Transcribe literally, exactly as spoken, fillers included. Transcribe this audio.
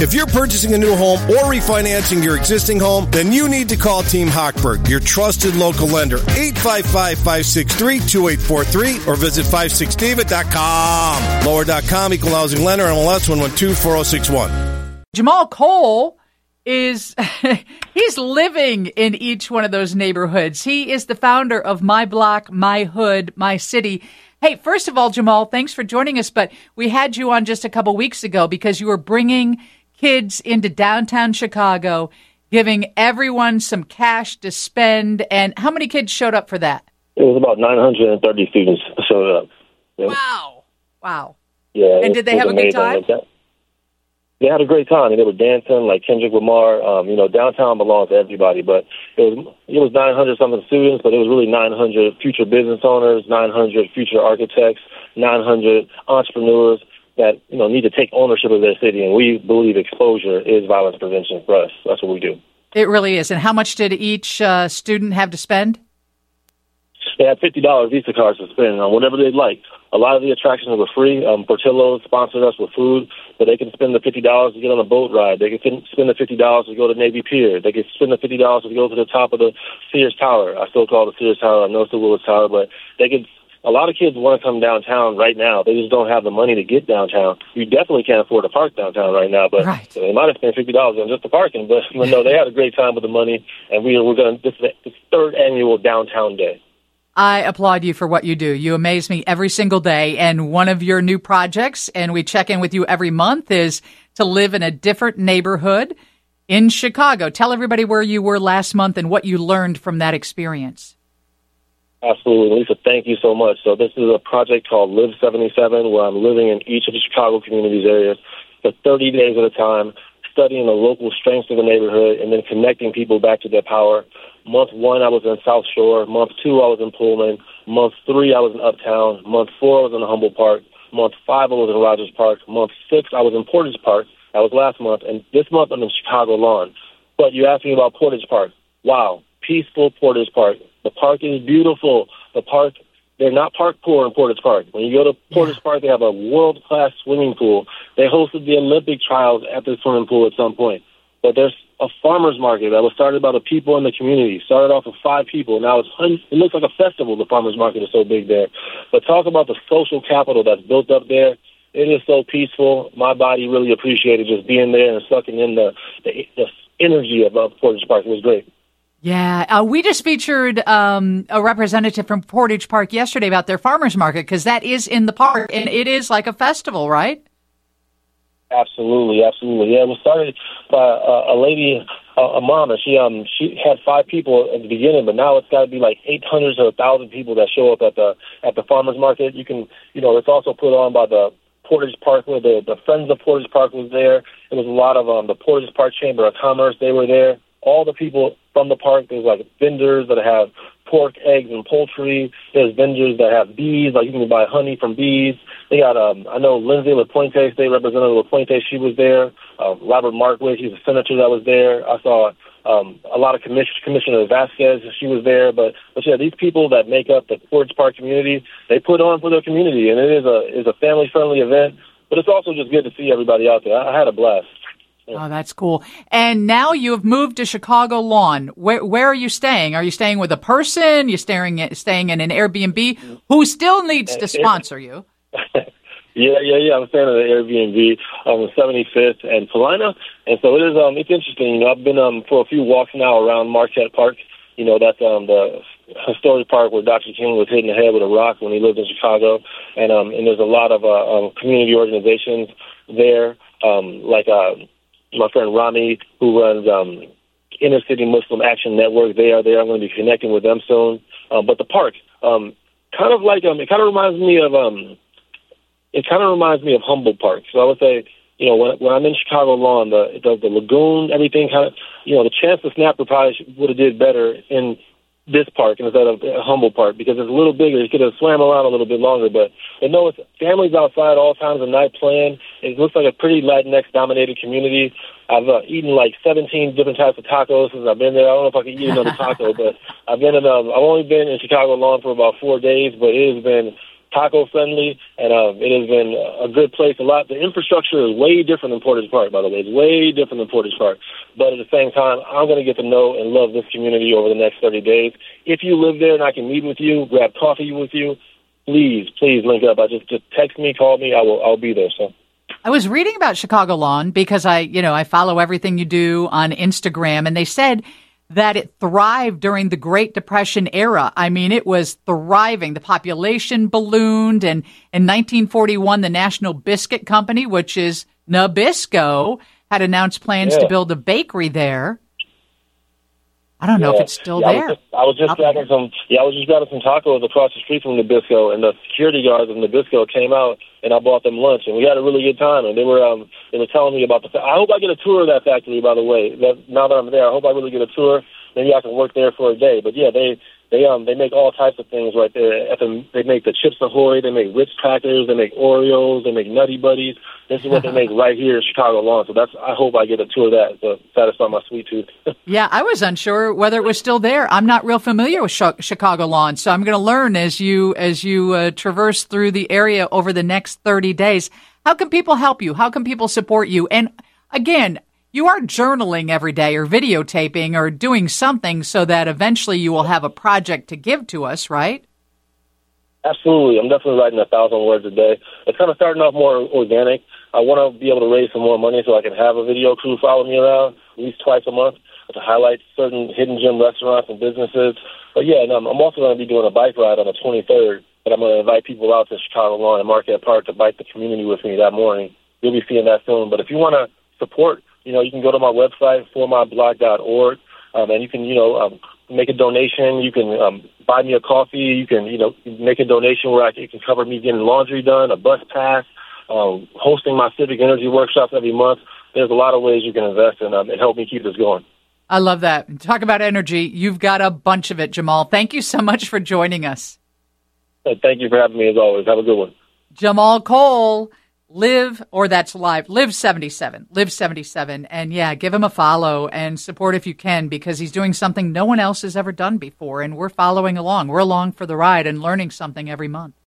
If you're purchasing a new home or refinancing your existing home, then you need to call Team Hochberg, your trusted local lender. eight five five, five six three, two eight four three or visit five six david dot com. Lower dot com, equal housing lender, M L S one one two four zero six one. Jamal Cole is, he's living in each one of those neighborhoods. He is the founder of My Block, My Hood, My City. Hey, first of all, Jamal, thanks for joining us, but we had you on just a couple weeks ago because you were bringing kids into downtown Chicago, giving everyone some cash to spend. And how many kids showed up for that? It was about nine hundred thirty students showed up. Yeah. Wow. Wow. Yeah. And did they have a good time? They had a great time. They were dancing like Kendrick Lamar. Um, you know, downtown belongs to everybody, but it was it was nine hundred something students, but it was really nine hundred future business owners, nine hundred future architects, nine hundred entrepreneurs that, you know, need to take ownership of their city. And we believe exposure is violence prevention for us. That's what we do. It really is. And how much did each uh, student have to spend? They had fifty dollars Visa cards to spend on whatever they'd like. A lot of the attractions were free. Um, Portillo's sponsored us with food, but they can spend the fifty dollars to get on a boat ride. They can spend the fifty dollars to go to Navy Pier. They can spend the fifty dollars to go to the top of the Sears Tower. I still call it the Sears Tower. I know it's the Willis Tower, but they could. A lot of kids want to come downtown right now. They just don't have the money to get downtown. You definitely can't afford to park downtown right now, but right. They might have spent fifty dollars on just the parking. But, but no, they had a great time with the money, and we, we're going to, this is the third annual Downtown Day. I applaud you for what you do. You amaze me every single day. And one of your new projects, and we check in with you every month, is to live in a different neighborhood in Chicago. Tell everybody where you were last month and what you learned from that experience. Absolutely. Lisa, thank you so much. So this is a project called Live seventy-seven, where I'm living in each of the Chicago communities areas for thirty days at a time, studying the local strengths of the neighborhood, and then connecting people back to their power. Month one, I was in South Shore. Month two, I was in Pullman. Month three, I was in Uptown. Month four, I was in Humboldt Park. Month five, I was in Rogers Park. Month six, I was in Portage Park. That was last month. And this month, I'm in Chicago Lawn. But you asked me about Portage Park. Wow, peaceful Portage Park. The park is beautiful. The park, they're not park poor in Portage Park. When you go to Portage yeah. Park, they have a world-class swimming pool. They hosted the Olympic trials at the swimming pool at some point. But there's a farmer's market that was started by the people in the community. Started off with five people. Now it's it looks like a festival. The farmer's market is so big there. But talk about the social capital that's built up there. It is so peaceful. My body really appreciated just being there and sucking in the the, the energy of, of Portage Park. It was great. Yeah, uh, we just featured um, a representative from Portage Park yesterday about their farmer's market, because that is in the park, and it is like a festival, right? Absolutely, absolutely. Yeah, it was started by uh, a lady, uh, a mom, and she um she had five people at the beginning, but now it's got to be like eight hundred or a thousand people that show up at the at the farmers market. You can, you know, it's also put on by the Portage Park, where the the Friends of Portage Park was there. It was a lot of um the Portage Park Chamber of Commerce. They were there. All the people from the park. There's like vendors that have pork, eggs, and poultry. There's vendors that have bees, like you can buy honey from bees. They got, um, I know Lindsay LaPointe, State Representative LaPointe, she was there. Uh, Robert Markwood, he's a senator that was there. I saw um, a lot of commission, Commissioner Vasquez, she was there. But, but yeah, these people that make up the Portage Park community, they put on for their community, and it is a is a family-friendly event. But it's also just good to see everybody out there. I, I had a blast. Oh, that's cool. And now you have moved to Chicago Lawn. Where where are you staying? Are you staying with a person? You're staying staying in an Airbnb who still needs to sponsor you? yeah, yeah, yeah. I'm staying at an Airbnb on seventy-fifth and Paulina, and so it is. Um, it's interesting. You know, I've been um for a few walks now around Marquette Park. You know, that's um the historic park where Doctor King was hit in the head with a rock when he lived in Chicago, and um and there's a lot of uh, um, community organizations there, um like uh. My friend Rami, who runs um, Inner City Muslim Action Network, they are there. I'm going to be connecting with them soon. Um, but the park, um, kind of like, um, it kind of reminds me of, um, it kind of reminds me of Humboldt Park. So I would say, you know, when, when I'm in Chicago Lawn, the, the the lagoon, everything kind of, you know, the chance the snapper probably would have did better in this park instead of Humboldt Park, because it's a little bigger. You could have swam around a little bit longer, but but no, it's families outside all times of night playing. It looks like a pretty Latinx-dominated community. I've uh, eaten like seventeen different types of tacos since I've been there. I don't know if I can eat another taco, but I've been in. Um, I've only been in Chicago Lawn for about four days, but it has been taco friendly, and uh, it has been a good place. A lot. The infrastructure is way different than Portage Park, by the way. It's way different than Portage Park. But at the same time, I'm going to get to know and love this community over the next thirty days. If you live there and I can meet with you, grab coffee with you, please, please link up. I just just text me, call me. I will. I'll be there. So. I was reading about Chicago Lawn because I, you know, I follow everything you do on Instagram, and they said that it thrived during the Great Depression era. I mean, it was thriving. The population ballooned, and in nineteen forty-one, the National Biscuit Company, which is Nabisco, had announced plans yeah. to build a bakery there. I don't know yeah. if it's still yeah, there. I was just, I was just grabbing some. Yeah, I was just grabbing some tacos across the street from Nabisco, and the security guards of Nabisco came out, and I bought them lunch, and we had a really good time. And they were um they were telling me about the. I hope I get a tour of that factory. By the way, that now that I'm there, I hope I really get a tour. Maybe I can work there for a day. But yeah, they they um they make all types of things right there. At the, they make the Chips Ahoy, they make Ritz crackers, they make Oreos, they make Nutty Buddies. This is what they make right here in Chicago Lawn. So that's I hope I get a tour of that to satisfy my sweet tooth. Yeah, I was unsure whether it was still there. I'm not real familiar with sh- Chicago Lawn, so I'm going to learn as you as you uh, traverse through the area over the next thirty days. How can people help you? How can people support you? And again, you are journaling every day or videotaping or doing something so that eventually you will have a project to give to us, right? Absolutely. I'm definitely writing a thousand words a day. It's kind of starting off more organic. I want to be able to raise some more money so I can have a video crew follow me around at least twice a month to highlight certain hidden gem restaurants and businesses. But yeah, and I'm, I'm also going to be doing a bike ride on the twenty-third, and I'm going to invite people out to Chicago Lawn and Marquette Park to bike the community with me that morning. You'll be seeing that soon. But if you want to support, you know, you can go to my website, for my blog dot org, um, and you can, you know, um, make a donation. You can um, buy me a coffee. You can, you know, make a donation where I can, it can cover me getting laundry done, a bus pass, um, hosting my civic energy workshops every month. There's a lot of ways you can invest in um, and help me keep this going. I love that. Talk about energy. You've got a bunch of it, Jamal. Thank you so much for joining us. Thank you for having me as always. Have a good one. Jamal Cole. Live, or that's live, Live seventy-seven, Live seventy-seven. And yeah, give him a follow and support if you can, because he's doing something no one else has ever done before. And we're following along. We're along for the ride and learning something every month.